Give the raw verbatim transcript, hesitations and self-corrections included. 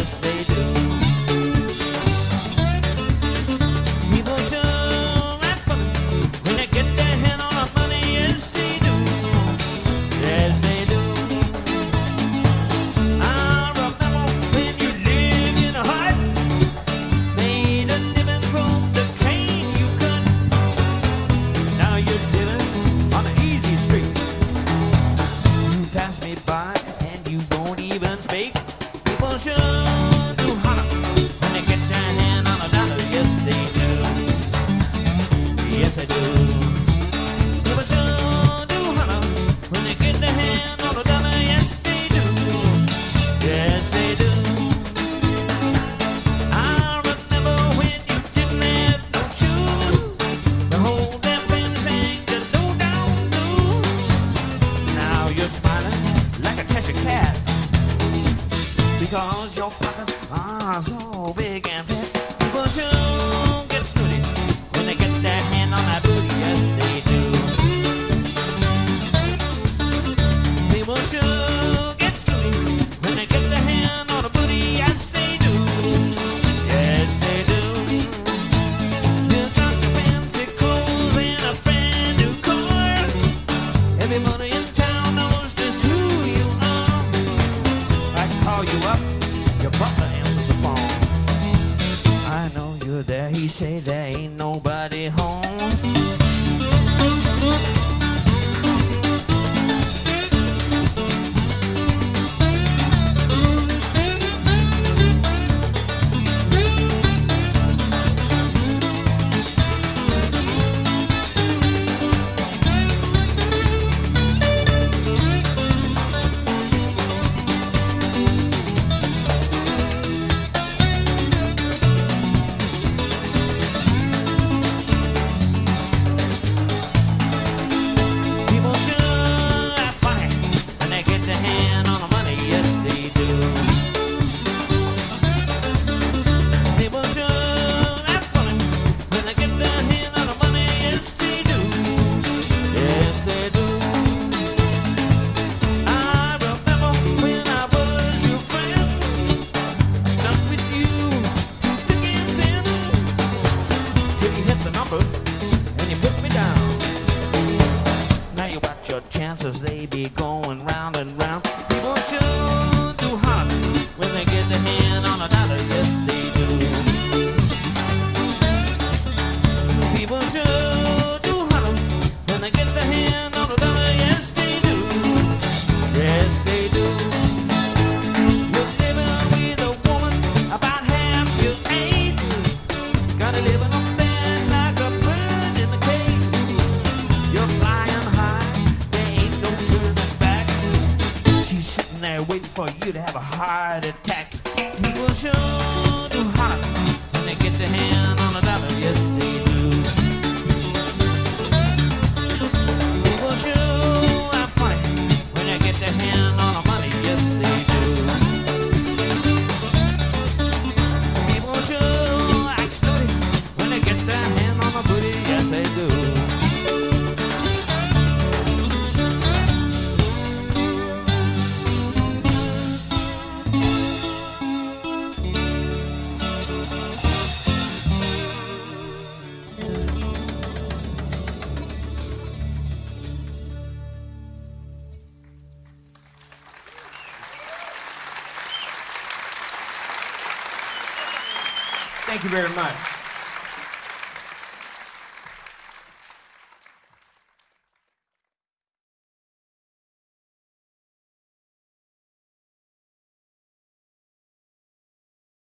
yes they do. People sure have fun when they get their hand on the money, yes they do, yes they do. I remember when you lived in a hut, made a living from the cane you cut. Now you're living on an easy street. You pass me by and you won't even speak. People sure do holler when they get their hand on a dollar. Yes, they do. Yes, they do. People sure do holler when they get their hand on a dollar. Yes, they do. Yes, they do. I remember when you didn't have no shoes, the whole damn thing sang the low down blues. Now you're smiling like a Cheshire cat, because your pockets are so big and fat. People sure get snooty when they get their hand on that booty. Yes, they do. People sure get snooty when they get their hand on a booty. Yes, they do. Yes, they do. You got your fancy clothes and a brand new car. Everybody in town knows just who you are. I call you up, your butler answers the phone. I know you're there, he say there ain't nobody home. People sure act funny when they get their hand on the money. Yes, they do. People sure act funny when they get their hand on the money. Yes, they do. Yes, they do. I remember when I was your friend. I stuck with you through thick and thin, till you hit the number and you put me down. Now you watch your chances, they be going round and round. People sure do holler when they get their hand on a dollar. Yes, they do. People sure do holler when they get their hand on a dollar. Yes, they do. Yes, they do. You're living with a woman about half your age. Gotta live up there like a bird in a cage. You're flying high, there ain't no turning back. She's sitting there waiting for you to have a heart attack. People sure do holler when they get their hand on a dollar. Yes, they do. People sure are funny when they get their hand on the money. Yes, they do. People sure act snooty when they get their hand on the booty. Yes, they do. Thank you very much.